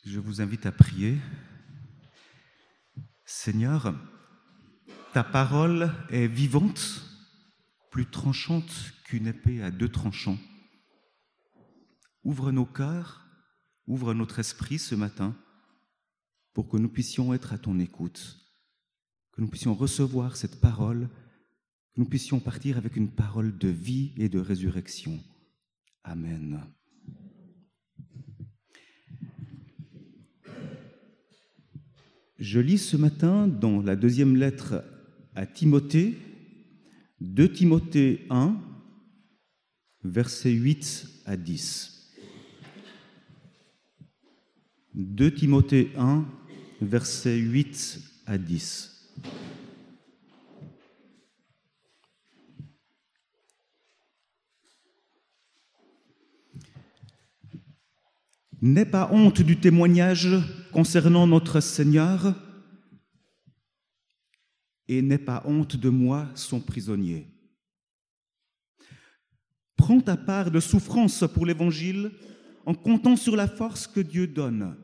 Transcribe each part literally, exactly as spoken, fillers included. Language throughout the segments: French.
Je vous invite à prier. Seigneur, ta parole est vivante, plus tranchante qu'une épée à deux tranchants. Ouvre nos cœurs, ouvre notre esprit ce matin pour que nous puissions être à ton écoute, que nous puissions recevoir cette parole, que nous puissions partir avec une parole de vie et de résurrection. Amen. Je lis ce matin dans la deuxième lettre à Timothée, deux Timothée un, versets huit à dix. deux Timothée un, versets huit à dix. N'aie pas honte du témoignage concernant notre Seigneur et n'aie pas honte de moi, son prisonnier. Prends ta part de souffrance pour l'Évangile en comptant sur la force que Dieu donne.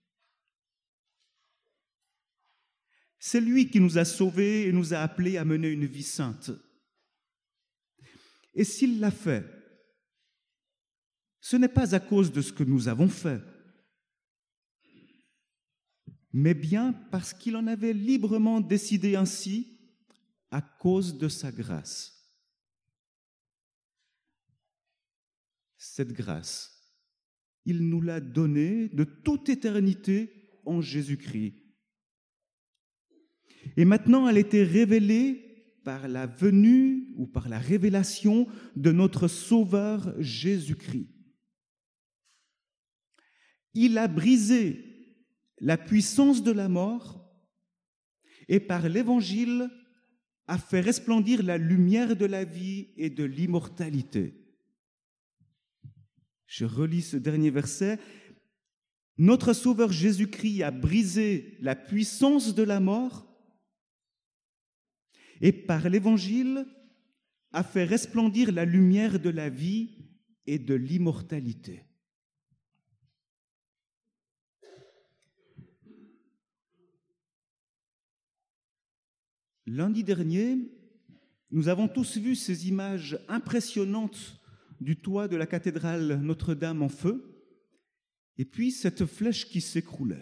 C'est lui qui nous a sauvés et nous a appelés à mener une vie sainte. Et s'il l'a fait, ce n'est pas à cause de ce que nous avons fait, mais bien parce qu'il en avait librement décidé ainsi à cause de sa grâce. Cette grâce, il nous l'a donnée de toute éternité en Jésus-Christ. Et maintenant, elle était révélée par la venue ou par la révélation de notre Sauveur Jésus-Christ. Il a brisé la puissance de la mort et par l'Évangile a fait resplendir la lumière de la vie et de l'immortalité. Je relis ce dernier verset. Notre Sauveur Jésus-Christ a brisé la puissance de la mort et par l'Évangile a fait resplendir la lumière de la vie et de l'immortalité. Lundi dernier, nous avons tous vu ces images impressionnantes du toit de la cathédrale Notre-Dame en feu, et puis cette flèche qui s'écroulait.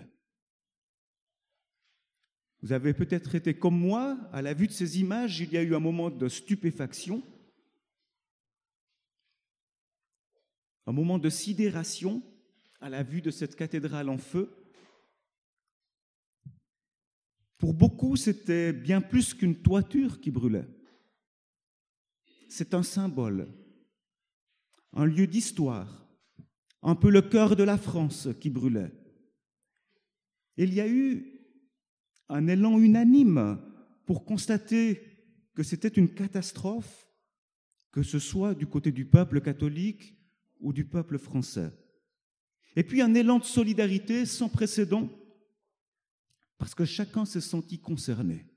Vous avez peut-être été comme moi, à la vue de ces images, il y a eu un moment de stupéfaction, un moment de sidération à la vue de cette cathédrale en feu. Pour beaucoup, c'était bien plus qu'une toiture qui brûlait. C'est un symbole, un lieu d'histoire, un peu le cœur de la France qui brûlait. Il y a eu un élan unanime pour constater que c'était une catastrophe, que ce soit du côté du peuple catholique ou du peuple français. Et puis un élan de solidarité sans précédent, parce que chacun s'est senti concerné.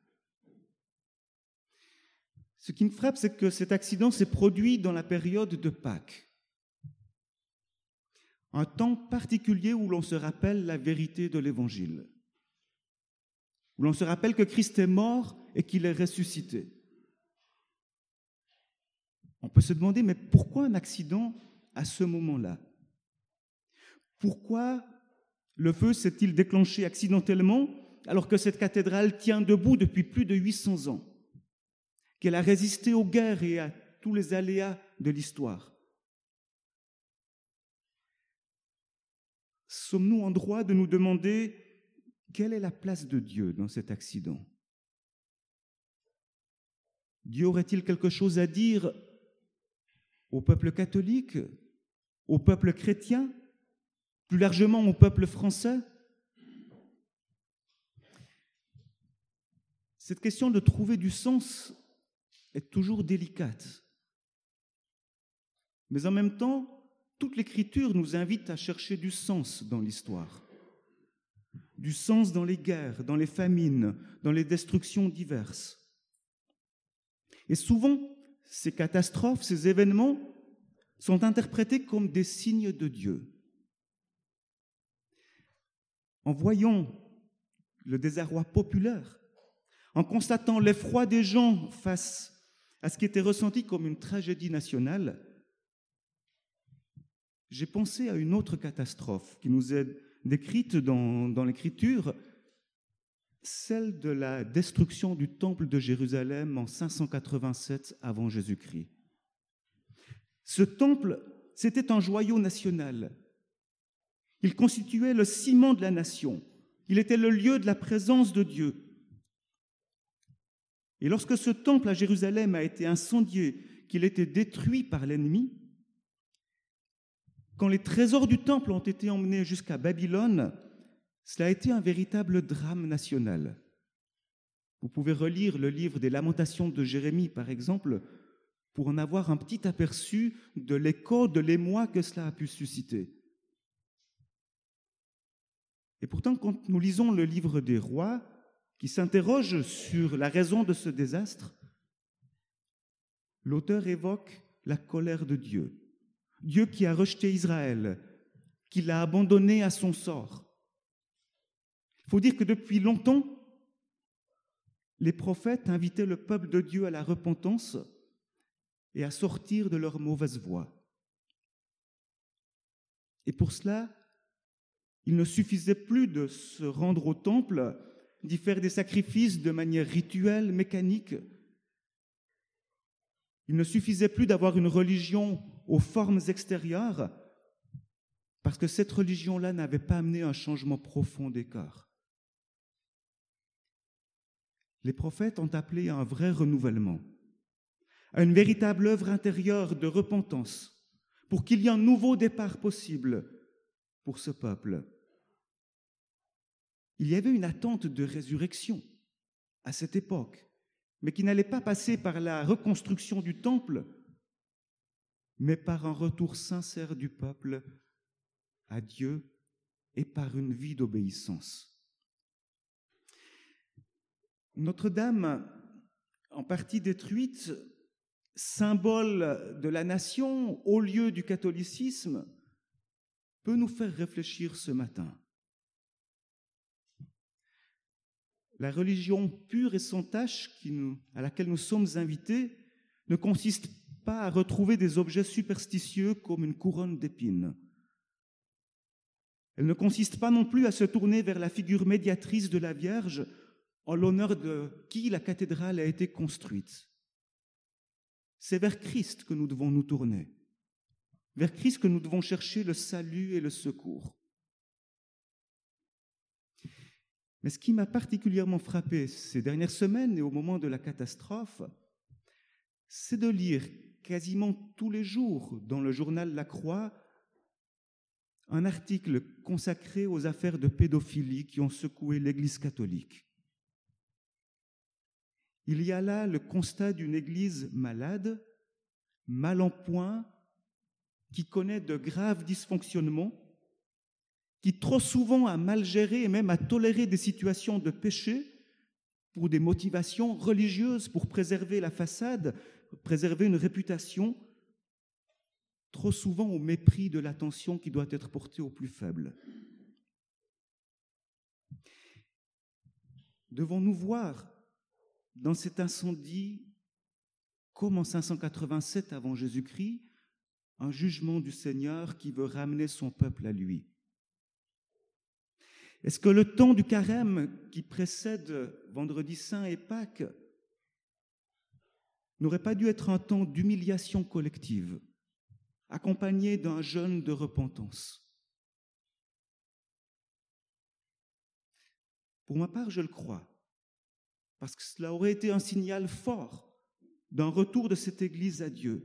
Ce qui me frappe, c'est que cet accident s'est produit dans la période de Pâques, un temps particulier où l'on se rappelle la vérité de l'Évangile, où l'on se rappelle que Christ est mort et qu'il est ressuscité. On peut se demander, mais pourquoi un accident à ce moment-là? Pourquoi le feu s'est-il déclenché accidentellement alors que cette cathédrale tient debout depuis plus de huit cents ans, qu'elle a résisté aux guerres et à tous les aléas de l'histoire? Sommes-nous en droit de nous demander quelle est la place de Dieu dans cet accident? Dieu aurait-il quelque chose à dire au peuple catholique, au peuple chrétien, plus largement au peuple français? Cette question de trouver du sens est toujours délicate. Mais en même temps, toute l'Écriture nous invite à chercher du sens dans l'histoire. Du sens dans les guerres, dans les famines, dans les destructions diverses. Et souvent, ces catastrophes, ces événements sont interprétés comme des signes de Dieu. en voyant le désarroi populaire, en constatant l'effroi des gens face à ce qui était ressenti comme une tragédie nationale, j'ai pensé à une autre catastrophe qui nous est décrite dans, dans l'Écriture, celle de la destruction du temple de Jérusalem en cinq cent quatre-vingt-sept avant Jésus-Christ. Ce temple, c'était un joyau national. Il constituait le ciment de la nation. Il était le lieu de la présence de Dieu. Et lorsque ce temple à Jérusalem a été incendié, qu'il a été détruit par l'ennemi, quand les trésors du temple ont été emmenés jusqu'à Babylone, cela a été un véritable drame national. Vous pouvez relire le livre des Lamentations de Jérémie, par exemple, pour en avoir un petit aperçu de l'écho, de l'émoi que cela a pu susciter. Et pourtant, quand nous lisons le livre des Rois, qui s'interroge sur la raison de ce désastre, l'auteur évoque la colère de Dieu. Dieu qui a rejeté Israël, qui l'a abandonné à son sort. Il faut dire que depuis longtemps, les prophètes invitaient le peuple de Dieu à la repentance et à sortir de leur mauvaise voie. Et pour cela, il ne suffisait plus de se rendre au temple, d'y faire des sacrifices de manière rituelle, mécanique. Il ne suffisait plus d'avoir une religion aux formes extérieures, parce que cette religion-là n'avait pas amené un changement profond des cœurs. Les prophètes ont appelé à un vrai renouvellement, à une véritable œuvre intérieure de repentance, pour qu'il y ait un nouveau départ possible pour ce peuple. Il y avait une attente de résurrection à cette époque, mais qui n'allait pas passer par la reconstruction du temple, mais par un retour sincère du peuple à Dieu et par une vie d'obéissance. Notre-Dame, en partie détruite, symbole de la nation, haut lieu du catholicisme, peut nous faire réfléchir ce matin. La religion pure et sans tache qui nous, à laquelle nous sommes invités ne consiste pas à retrouver des objets superstitieux comme une couronne d'épines. Elle ne consiste pas non plus à se tourner vers la figure médiatrice de la Vierge en l'honneur de qui la cathédrale a été construite. C'est vers Christ que nous devons nous tourner, vers Christ que nous devons chercher le salut et le secours. Mais ce qui m'a particulièrement frappé ces dernières semaines et au moment de la catastrophe, c'est de lire quasiment tous les jours dans le journal La Croix un article consacré aux affaires de pédophilie qui ont secoué l'Église catholique. Il y a là le constat d'une Église malade, mal en point, qui connaît de graves dysfonctionnements, qui trop souvent a mal géré et même a toléré des situations de péché pour des motivations religieuses, pour préserver la façade, préserver une réputation, trop souvent au mépris de l'attention qui doit être portée aux plus faibles. Devons-nous voir dans cet incendie, comme en cinq cent quatre-vingt-sept avant Jésus-Christ, un jugement du Seigneur qui veut ramener son peuple à lui? Est-ce que le temps du carême qui précède Vendredi Saint et Pâques n'aurait pas dû être un temps d'humiliation collective, accompagné d'un jeûne de repentance? Pour ma part, je le crois, parce que cela aurait été un signal fort d'un retour de cette Église à Dieu.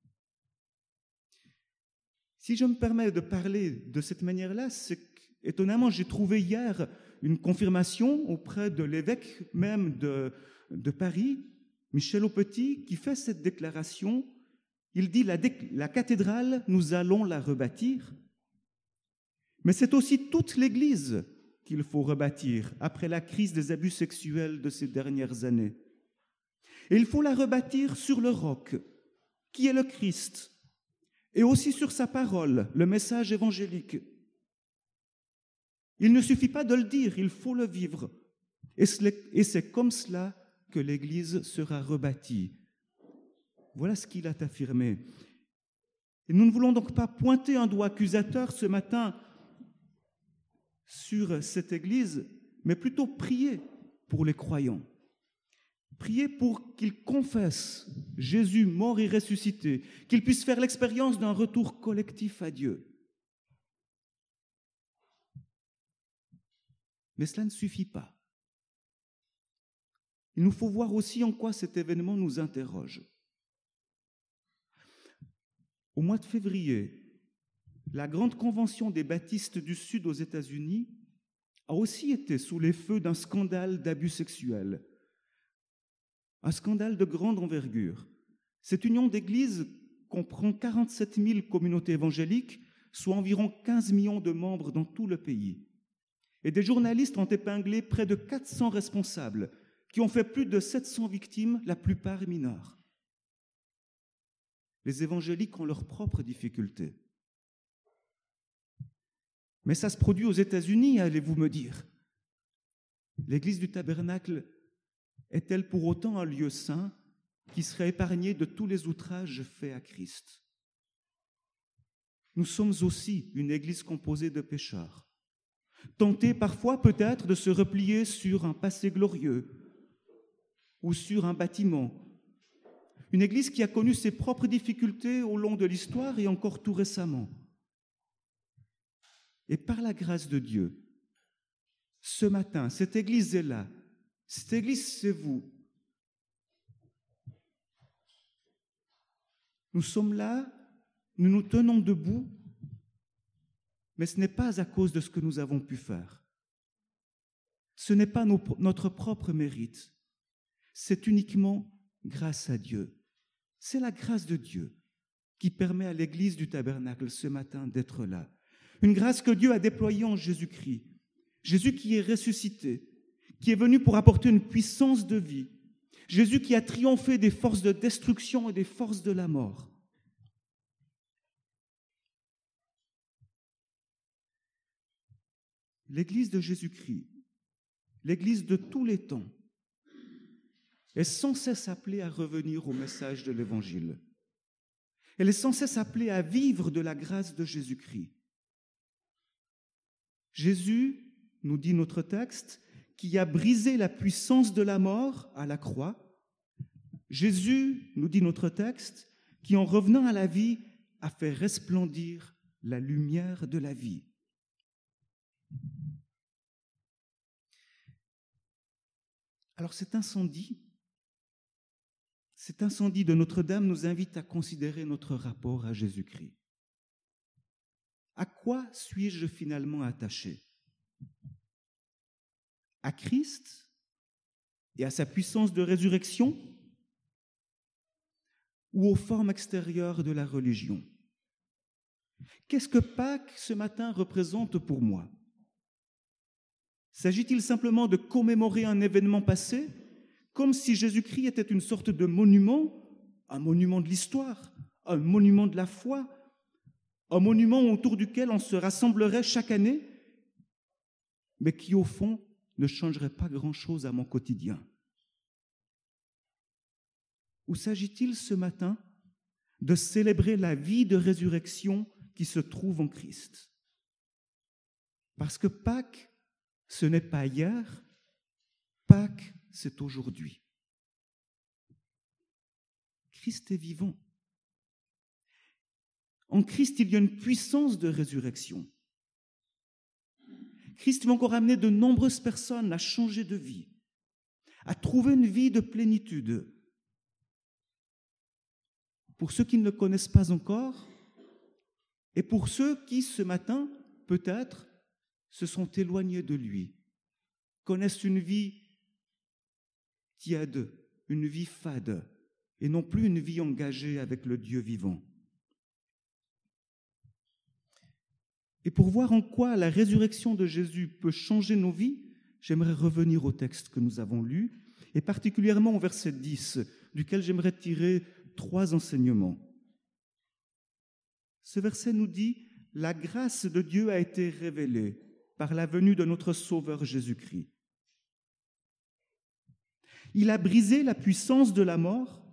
Si je me permets de parler de cette manière-là, c'est qu'étonnamment, j'ai trouvé hier une confirmation auprès de l'évêque même de, de Paris, Michel Aupetit, qui fait cette déclaration. Il dit la, la cathédrale, nous allons la rebâtir, mais c'est aussi toute l'Église qu'il faut rebâtir après la crise des abus sexuels de ces dernières années. Et il faut la rebâtir sur le roc, qui est le Christ, et aussi sur sa parole, le message évangélique. Il ne suffit pas de le dire, il faut le vivre. Et c'est comme cela que l'Église sera rebâtie. Voilà ce qu'il a affirmé. Et nous ne voulons donc pas pointer un doigt accusateur ce matin sur cette Église, mais plutôt prier pour les croyants. Prier pour qu'ils confessent Jésus mort et ressuscité, qu'ils puissent faire l'expérience d'un retour collectif à Dieu. Mais cela ne suffit pas. Il nous faut voir aussi en quoi cet événement nous interroge. Au mois de février, la grande convention des baptistes du Sud aux États-Unis a aussi été sous les feux d'un scandale d'abus sexuels. Un scandale de grande envergure. Cette union d'églises comprend quarante-sept mille communautés évangéliques, soit environ quinze millions de membres dans tout le pays. Et des journalistes ont épinglé près de quatre cents responsables qui ont fait plus de sept cents victimes, la plupart mineures. Les évangéliques ont leurs propres difficultés. Mais ça se produit aux États-Unis, allez-vous me dire. L'Église du Tabernacle est-elle pour autant un lieu saint qui serait épargné de tous les outrages faits à Christ? Nous sommes aussi une Église composée de pécheurs, tentés parfois peut-être de se replier sur un passé glorieux ou sur un bâtiment. Une Église qui a connu ses propres difficultés au long de l'histoire et encore tout récemment. Et par la grâce de Dieu, ce matin, cette Église est là. Cette Église, c'est vous. Nous sommes là, nous nous tenons debout, mais ce n'est pas à cause de ce que nous avons pu faire. Ce n'est pas nos, notre propre mérite. C'est uniquement grâce à Dieu. C'est la grâce de Dieu qui permet à l'Église du Tabernacle ce matin d'être là. Une grâce que Dieu a déployée en Jésus-Christ. Jésus qui est ressuscité, qui est venu pour apporter une puissance de vie. Jésus qui a triomphé des forces de destruction et des forces de la mort. L'Église de Jésus-Christ, l'Église de tous les temps, est sans cesse appelée à revenir au message de l'Évangile. Elle est sans cesse appelée à vivre de la grâce de Jésus-Christ. Jésus, nous dit notre texte, qui a brisé la puissance de la mort à la croix. Jésus, nous dit notre texte, qui en revenant à la vie a fait resplendir la lumière de la vie. Alors cet incendie, cet incendie de Notre-Dame nous invite à considérer notre rapport à Jésus-Christ. À quoi suis-je finalement attaché? À Christ et à sa puissance de résurrection ou aux formes extérieures de la religion? Qu'est-ce que Pâques ce matin représente pour moi? S'agit-il simplement de commémorer un événement passé, comme si Jésus-Christ était une sorte de monument, un monument de l'histoire, un monument de la foi, un monument autour duquel on se rassemblerait chaque année, mais qui, au fond, ne changerait pas grand-chose à mon quotidien? Ou s'agit-il ce matin de célébrer la vie de résurrection qui se trouve en Christ? Parce que Pâques, ce n'est pas hier, Pâques, c'est aujourd'hui. Christ est vivant. En Christ, il y a une puissance de résurrection. Christ va encore amener de nombreuses personnes à changer de vie, à trouver une vie de plénitude. Pour ceux qui ne le connaissent pas encore, et pour ceux qui, ce matin, peut-être, se sont éloignés de lui, connaissent une vie tiède, une vie fade, et non plus une vie engagée avec le Dieu vivant. Et pour voir en quoi la résurrection de Jésus peut changer nos vies, j'aimerais revenir au texte que nous avons lu, et particulièrement au verset dix, duquel j'aimerais tirer trois enseignements. Ce verset nous dit « La grâce de Dieu a été révélée ». par la venue de notre Sauveur Jésus-Christ. Il a brisé la puissance de la mort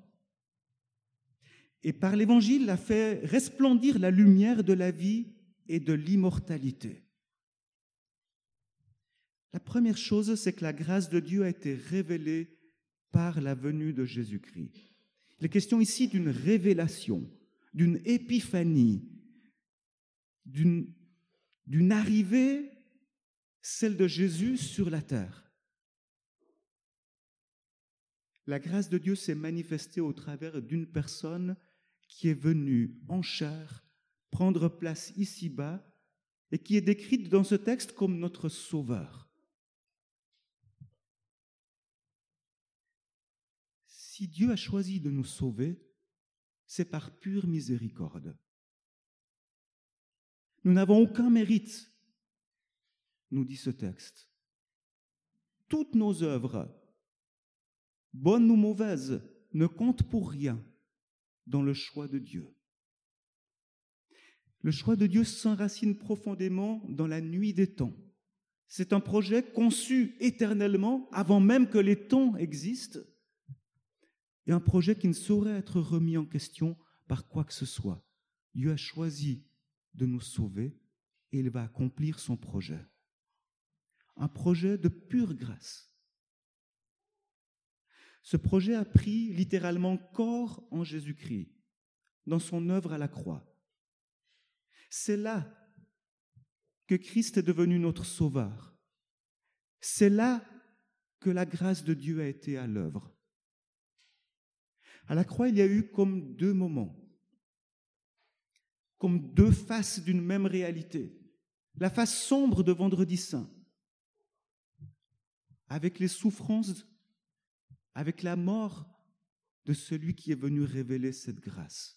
et par l'Évangile a fait resplendir la lumière de la vie et de l'immortalité. La première chose, c'est que la grâce de Dieu a été révélée par la venue de Jésus-Christ. Il est question ici d'une révélation, d'une épiphanie, d'une, d'une arrivée, celle de Jésus sur la terre. La grâce de Dieu s'est manifestée au travers d'une personne qui est venue en chair prendre place ici-bas et qui est décrite dans ce texte comme notre Sauveur. Si Dieu a choisi de nous sauver, c'est par pure miséricorde. Nous n'avons aucun mérite, nous dit ce texte. Toutes nos œuvres, bonnes ou mauvaises, ne comptent pour rien dans le choix de Dieu. Le choix de Dieu s'enracine profondément dans la nuit des temps. C'est un projet conçu éternellement avant même que les temps existent et un projet qui ne saurait être remis en question par quoi que ce soit. Dieu a choisi de nous sauver et il va accomplir son projet. Un projet de pure grâce. Ce projet a pris littéralement corps en Jésus-Christ, dans son œuvre à la croix. C'est là que Christ est devenu notre Sauveur. C'est là que la grâce de Dieu a été à l'œuvre. À la croix, il y a eu comme deux moments, comme deux faces d'une même réalité. La face sombre de Vendredi Saint, avec les souffrances, avec la mort de celui qui est venu révéler cette grâce.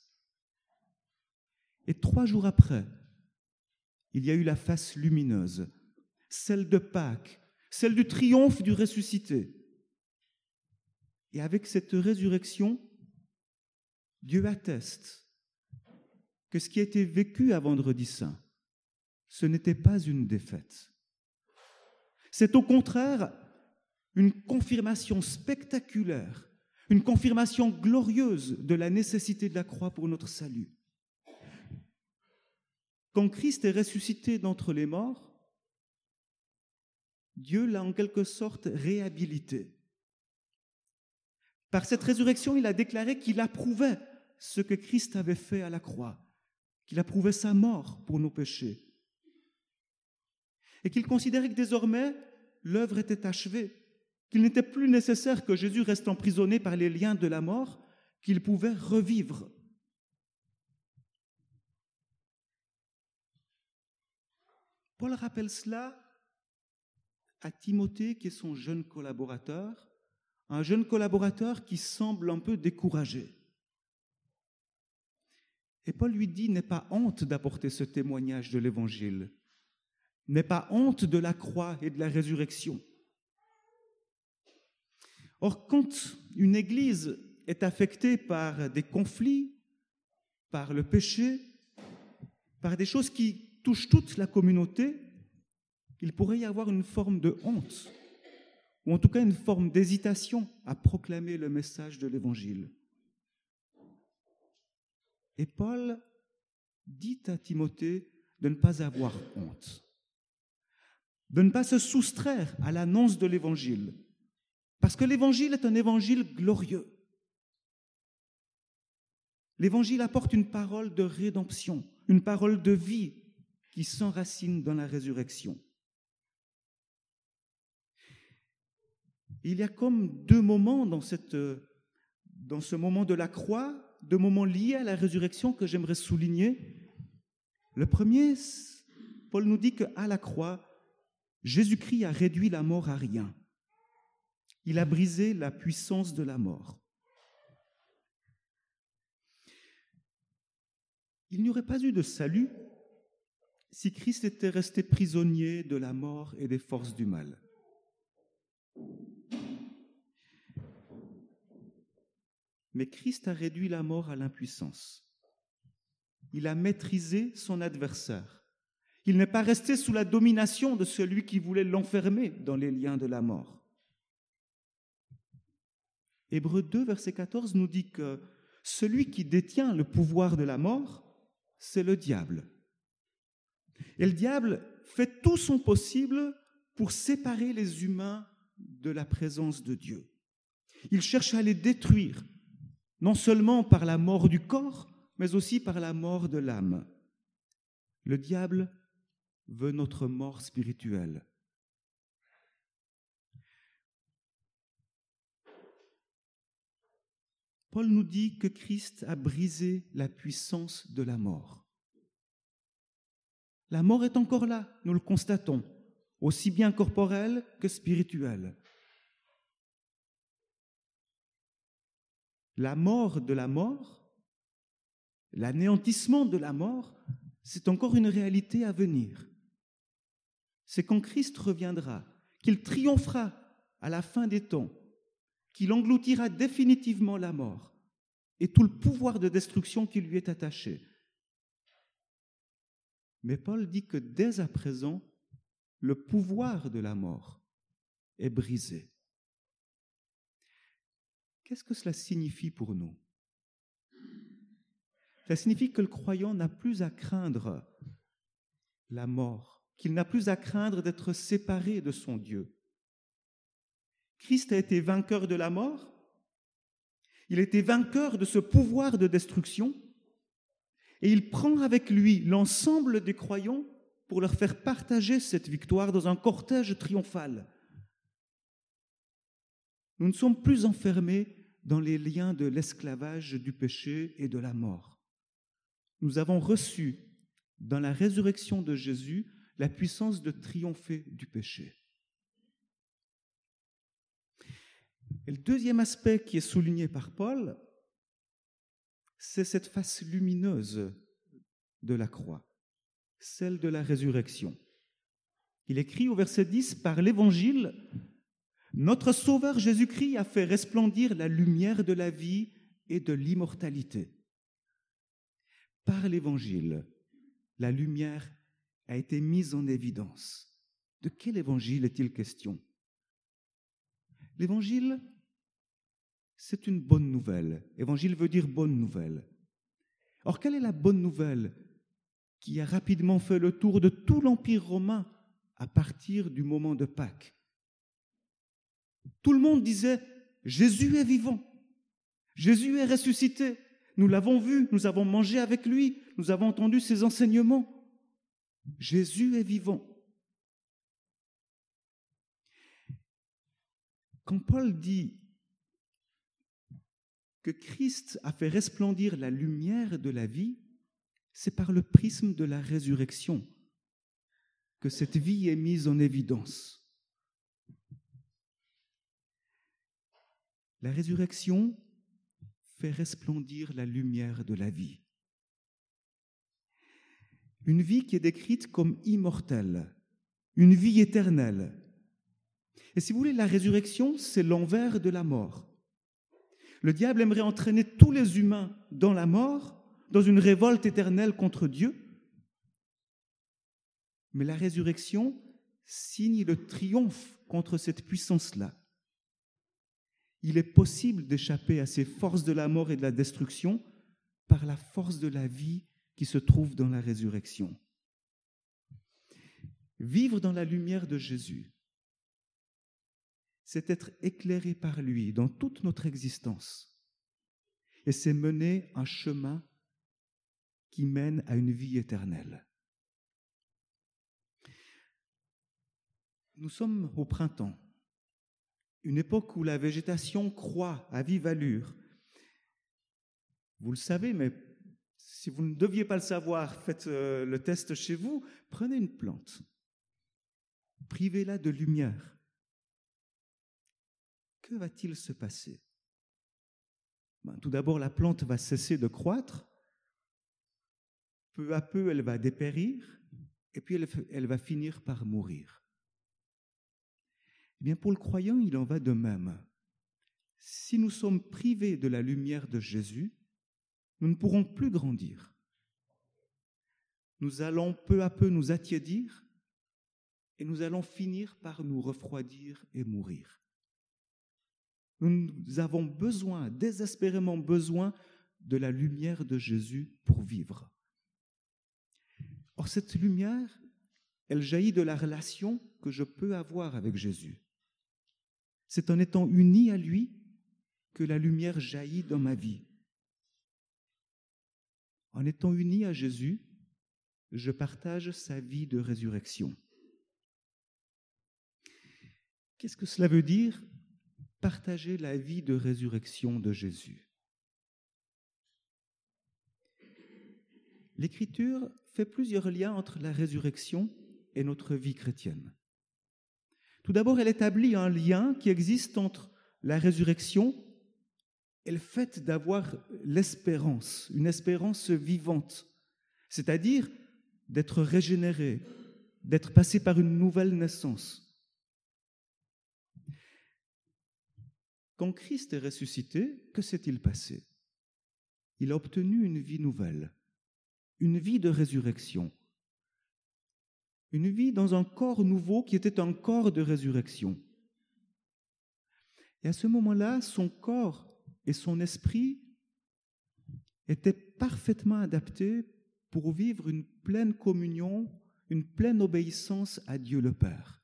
Et trois jours après, il y a eu la face lumineuse, celle de Pâques, celle du triomphe du ressuscité. Et avec cette résurrection, Dieu atteste que ce qui a été vécu à Vendredi Saint, ce n'était pas une défaite. C'est au contraire une confirmation spectaculaire, une confirmation glorieuse de la nécessité de la croix pour notre salut. Quand Christ est ressuscité d'entre les morts, Dieu l'a en quelque sorte réhabilité. Par cette résurrection, il a déclaré qu'il approuvait ce que Christ avait fait à la croix, qu'il approuvait sa mort pour nos péchés, et qu'il considérait que désormais, l'œuvre était achevée, qu'il n'était plus nécessaire que Jésus reste emprisonné par les liens de la mort, qu'il pouvait revivre. Paul rappelle cela à Timothée, qui est son jeune collaborateur, un jeune collaborateur qui semble un peu découragé. Et Paul lui dit, n'aie pas honte d'apporter ce témoignage de l'Évangile, n'aie pas honte de la croix et de la résurrection. Or, quand une Église est affectée par des conflits, par le péché, par des choses qui touchent toute la communauté, il pourrait y avoir une forme de honte, ou en tout cas une forme d'hésitation à proclamer le message de l'Évangile. Et Paul dit à Timothée de ne pas avoir honte, de ne pas se soustraire à l'annonce de l'Évangile, parce que l'Évangile est un évangile glorieux. L'Évangile apporte une parole de rédemption, une parole de vie qui s'enracine dans la résurrection. Il y a comme deux moments dans, cette, dans ce moment de la croix, deux moments liés à la résurrection que j'aimerais souligner. Le premier, Paul nous dit qu'à la croix, Jésus-Christ a réduit la mort à rien. Il a brisé la puissance de la mort. Il n'y aurait pas eu de salut si Christ était resté prisonnier de la mort et des forces du mal. Mais Christ a réduit la mort à l'impuissance. Il a maîtrisé son adversaire. Il n'est pas resté sous la domination de celui qui voulait l'enfermer dans les liens de la mort. Hébreux deux, verset quatorze nous dit que celui qui détient le pouvoir de la mort, c'est le diable. Et le diable fait tout son possible pour séparer les humains de la présence de Dieu. Il cherche à les détruire, non seulement par la mort du corps, mais aussi par la mort de l'âme. Le diable veut notre mort spirituelle. Paul nous dit que Christ a brisé la puissance de la mort. La mort est encore là, nous le constatons, aussi bien corporelle que spirituelle. La mort de la mort, l'anéantissement de la mort, c'est encore une réalité à venir. C'est quand Christ reviendra, qu'il triomphera à la fin des temps, qu'il engloutira définitivement la mort et tout le pouvoir de destruction qui lui est attaché. Mais Paul dit que dès à présent, le pouvoir de la mort est brisé. Qu'est-ce que cela signifie pour nous? Ça signifie que le croyant n'a plus à craindre la mort, qu'il n'a plus à craindre d'être séparé de son Dieu. Christ a été vainqueur de la mort, il a été vainqueur de ce pouvoir de destruction, et il prend avec lui l'ensemble des croyants pour leur faire partager cette victoire dans un cortège triomphal. Nous ne sommes plus enfermés dans les liens de l'esclavage, du péché et de la mort. Nous avons reçu dans la résurrection de Jésus la puissance de triompher du péché. Et le deuxième aspect qui est souligné par Paul, c'est cette face lumineuse de la croix, celle de la résurrection. Il écrit au verset dix, « Par l'Évangile, notre Sauveur Jésus-Christ a fait resplendir la lumière de la vie et de l'immortalité. » Par l'Évangile, la lumière a été mise en évidence. De quel Évangile est-il question? L'Évangile, c'est une bonne nouvelle. Évangile veut dire bonne nouvelle. Or, quelle est la bonne nouvelle qui a rapidement fait le tour de tout l'Empire romain à partir du moment de Pâques? Tout le monde disait « Jésus est vivant, Jésus est ressuscité, nous l'avons vu, nous avons mangé avec lui, nous avons entendu ses enseignements. Jésus est vivant. » Quand Paul dit que Christ a fait resplendir la lumière de la vie, c'est par le prisme de la résurrection que cette vie est mise en évidence. La résurrection fait resplendir la lumière de la vie. Une vie qui est décrite comme immortelle, une vie éternelle. Et si vous voulez, la résurrection, c'est l'envers de la mort. Le diable aimerait entraîner tous les humains dans la mort, dans une révolte éternelle contre Dieu. Mais la résurrection signe le triomphe contre cette puissance-là. Il est possible d'échapper à ces forces de la mort et de la destruction par la force de la vie qui se trouve dans la résurrection. Vivre dans la lumière de Jésus, c'est être éclairé par lui dans toute notre existence. Et c'est mener un chemin qui mène à une vie éternelle. Nous sommes au printemps, une époque où la végétation croît à vive allure. Vous le savez, mais si vous ne deviez pas le savoir, faites euh, le test chez vous. Prenez une plante, privez-la de lumière. Que va-t-il se passer? Ben, tout d'abord, la plante va cesser de croître. Peu à peu, elle va dépérir, et puis elle, elle va finir par mourir. Eh bien, pour le croyant, il en va de même. Si nous sommes privés de la lumière de Jésus, nous ne pourrons plus grandir. nous allons peu à peu nous attiédir et nous allons finir par nous refroidir et mourir. Nous avons besoin, désespérément besoin, de la lumière de Jésus pour vivre. Or, cette lumière, elle jaillit de la relation que je peux avoir avec Jésus. C'est en étant uni à lui que la lumière jaillit dans ma vie. En étant uni à Jésus, je partage sa vie de résurrection. Qu'est-ce que cela veut dire, partager la vie de résurrection de Jésus? L'Écriture fait plusieurs liens entre la résurrection et notre vie chrétienne. Tout d'abord, elle établit un lien qui existe entre la résurrection et le fait d'avoir l'espérance, une espérance vivante, c'est-à-dire d'être régénéré, d'être passé par une nouvelle naissance. Quand Christ est ressuscité, que s'est-il passé? Il a obtenu une vie nouvelle, une vie de résurrection, une vie dans un corps nouveau qui était un corps de résurrection. Et à ce moment-là, son corps et son esprit étaient parfaitement adaptés pour vivre une pleine communion, une pleine obéissance à Dieu le Père.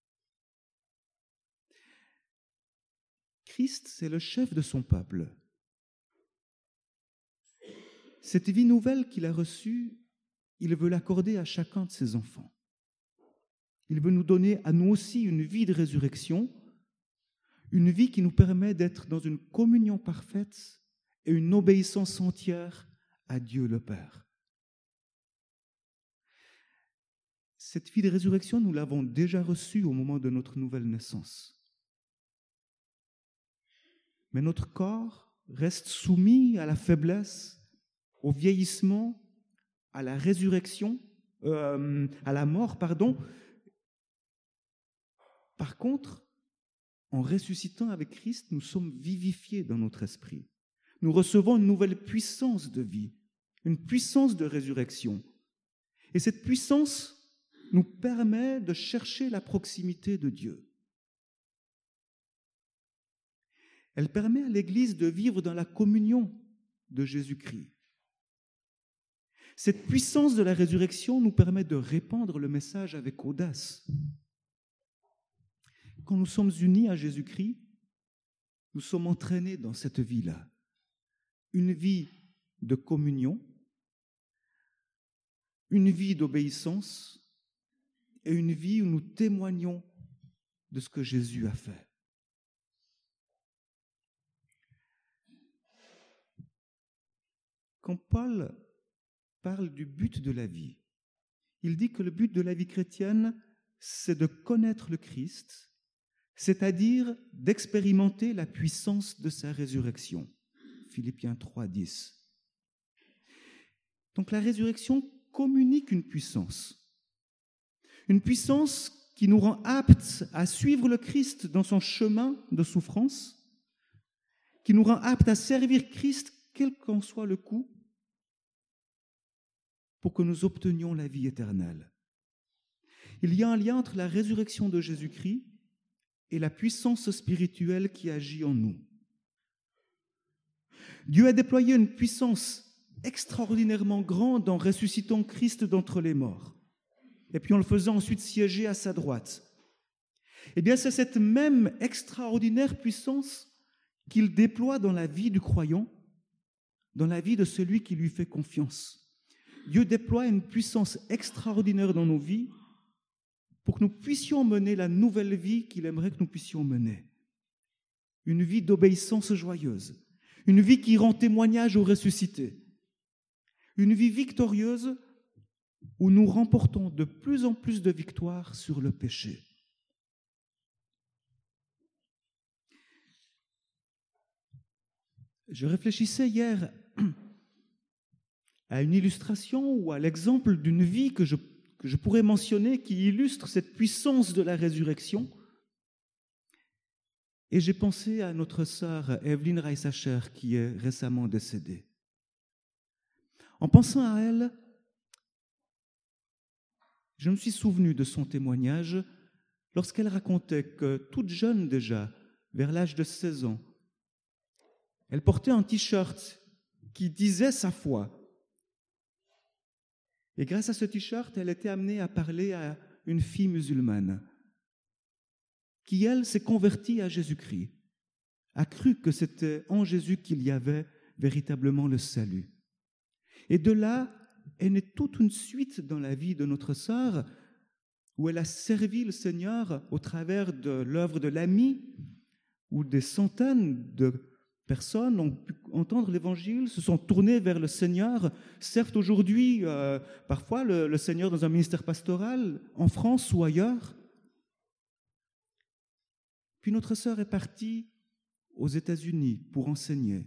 Christ, c'est le chef de son peuple. Cette vie nouvelle qu'il a reçue, il veut l'accorder à chacun de ses enfants. Il veut nous donner à nous aussi une vie de résurrection, une vie qui nous permet d'être dans une communion parfaite et une obéissance entière à Dieu le Père. Cette vie de résurrection, nous l'avons déjà reçue au moment de notre nouvelle naissance. Mais notre corps reste soumis à la faiblesse, au vieillissement, à la résurrection, euh, à la mort, pardon. Par contre, en ressuscitant avec Christ, nous sommes vivifiés dans notre esprit. Nous recevons une nouvelle puissance de vie, une puissance de résurrection. Et cette puissance nous permet de chercher la proximité de Dieu. Elle permet à l'Église de vivre dans la communion de Jésus-Christ. Cette puissance de la résurrection nous permet de répandre le message avec audace. Quand nous sommes unis à Jésus-Christ, nous sommes entraînés dans cette vie-là. Une vie de communion, une vie d'obéissance et une vie où nous témoignons de ce que Jésus a fait. Quand Paul parle du but de la vie, il dit que le but de la vie chrétienne, c'est de connaître le Christ, c'est-à-dire d'expérimenter la puissance de sa résurrection. Philippiens trois, dix. Donc la résurrection communique une puissance. Une puissance qui nous rend aptes à suivre le Christ dans son chemin de souffrance, qui nous rend aptes à servir Christ quel qu'en soit le coût, pour que nous obtenions la vie éternelle. Il y a un lien entre la résurrection de Jésus-Christ et la puissance spirituelle qui agit en nous. Dieu a déployé une puissance extraordinairement grande en ressuscitant Christ d'entre les morts, et puis en le faisant ensuite siéger à sa droite. Eh bien, c'est cette même extraordinaire puissance qu'il déploie dans la vie du croyant, dans la vie de celui qui lui fait confiance. Dieu déploie une puissance extraordinaire dans nos vies pour que nous puissions mener la nouvelle vie qu'il aimerait que nous puissions mener. Une vie d'obéissance joyeuse, une vie qui rend témoignage au ressuscité, une vie victorieuse où nous remportons de plus en plus de victoires sur le péché. Je réfléchissais hier à une illustration ou à l'exemple d'une vie que je, que je pourrais mentionner qui illustre cette puissance de la résurrection. Et j'ai pensé à notre sœur Evelyne Reissacher qui est récemment décédée. En pensant à elle, Je me suis souvenu de son témoignage lorsqu'elle racontait que, toute jeune déjà, vers l'âge de seize ans, elle portait un t-shirt qui disait sa foi. Et grâce à ce t-shirt, elle était amenée à parler à une fille musulmane qui, elle, s'est convertie à Jésus-Christ, a cru que c'était en Jésus qu'il y avait véritablement le salut. Et de là est née toute une suite dans la vie de notre sœur, où elle a servi le Seigneur au travers de l'œuvre de l'Ami, où des centaines de personnes ont pu entendre l'Évangile, se sont tournées vers le Seigneur, servent aujourd'hui euh, parfois le, le Seigneur dans un ministère pastoral, en France ou ailleurs. Puis notre sœur est partie aux États-Unis pour enseigner.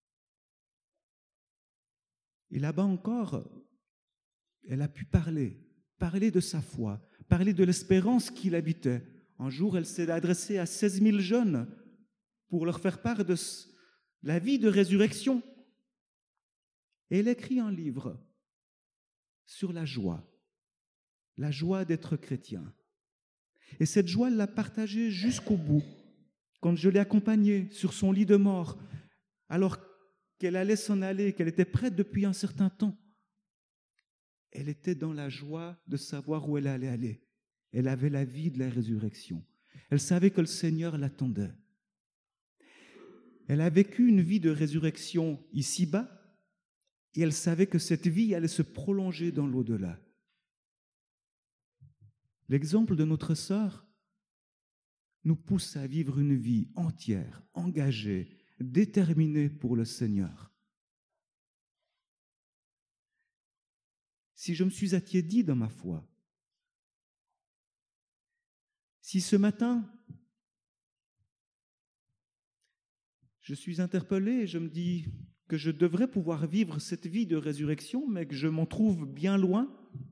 Et là-bas encore, elle a pu parler, parler de sa foi, parler de l'espérance qui l'habitait. Un jour, elle s'est adressée à seize mille jeunes pour leur faire part de la vie de résurrection. Et elle écrit un livre sur la joie, la joie d'être chrétien. Et cette joie, elle l'a partagée jusqu'au bout. Quand je l'ai accompagnée sur son lit de mort, alors qu'elle allait s'en aller, qu'elle était prête depuis un certain temps, elle était dans la joie de savoir où elle allait aller. Elle avait la vie de la résurrection. Elle savait que le Seigneur l'attendait. Elle a vécu une vie de résurrection ici-bas, et elle savait que cette vie allait se prolonger dans l'au-delà. L'exemple de notre sœur nous pousse à vivre une vie entière, engagée, déterminée pour le Seigneur. Si je me suis attiédi dans ma foi, si ce matin, je suis interpellé et je me dis que je devrais pouvoir vivre cette vie de résurrection, mais que je m'en trouve bien loin,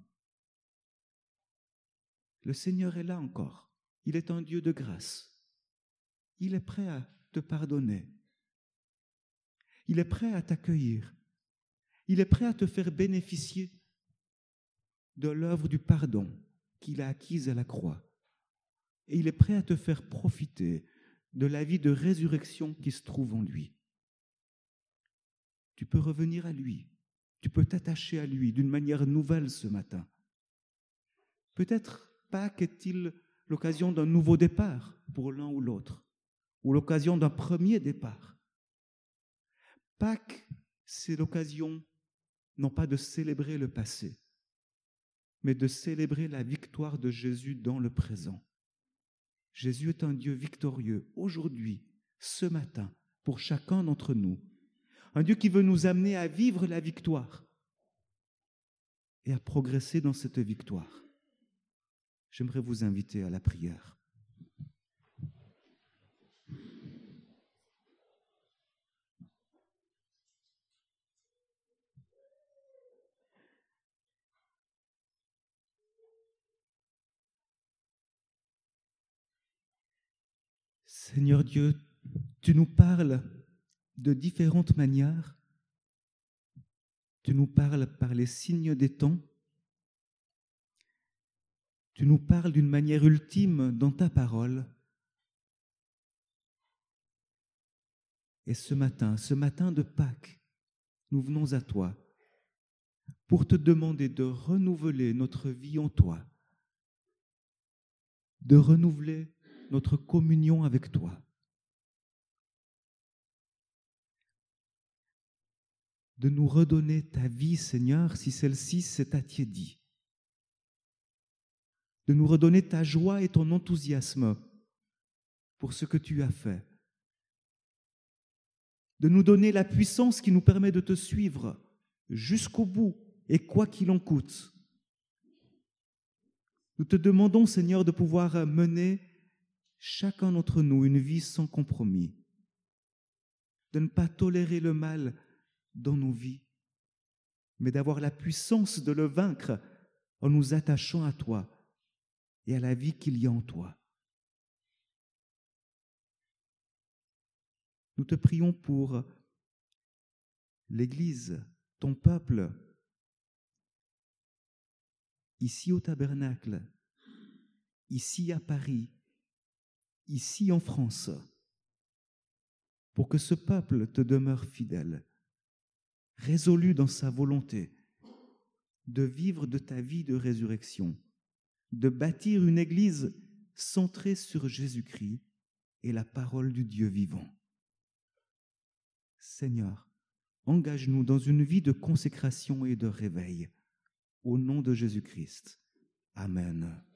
le Seigneur est là encore. Il est un Dieu de grâce. Il est prêt à te pardonner. Il est prêt à t'accueillir. Il est prêt à te faire bénéficier de l'œuvre du pardon qu'il a acquise à la croix. Et il est prêt à te faire profiter de la vie de résurrection qui se trouve en lui. Tu peux revenir à lui. Tu peux t'attacher à lui d'une manière nouvelle ce matin. Peut-être Pâques est-il l'occasion d'un nouveau départ pour l'un ou l'autre, ou l'occasion d'un premier départ. Pâques, c'est l'occasion non pas de célébrer le passé, mais de célébrer la victoire de Jésus dans le présent. Jésus est un Dieu victorieux aujourd'hui, ce matin, pour chacun d'entre nous. Un Dieu qui veut nous amener à vivre la victoire et à progresser dans cette victoire. J'aimerais vous inviter à la prière. Seigneur Dieu, tu nous parles de différentes manières. Tu nous parles par les signes des temps. Tu nous parles d'une manière ultime dans ta parole. Et ce matin, ce matin de Pâques, nous venons à toi pour te demander de renouveler notre vie en toi, de renouveler notre communion avec toi, de nous redonner ta vie, Seigneur, si celle-ci s'est attiédie, de nous redonner ta joie et ton enthousiasme pour ce que tu as fait, de nous donner la puissance qui nous permet de te suivre jusqu'au bout et quoi qu'il en coûte. Nous te demandons, Seigneur, de pouvoir mener chacun d'entre nous une vie sans compromis, de ne pas tolérer le mal dans nos vies, mais d'avoir la puissance de le vaincre en nous attachant à toi et à la vie qu'il y a en toi. Nous te prions pour l'Église, ton peuple, ici au Tabernacle, ici à Paris, ici en France, pour que ce peuple te demeure fidèle, résolu dans sa volonté de vivre de ta vie de résurrection, de bâtir une église centrée sur Jésus-Christ et la parole du Dieu vivant. Seigneur, engage-nous dans une vie de consécration et de réveil. Au nom de Jésus-Christ. Amen.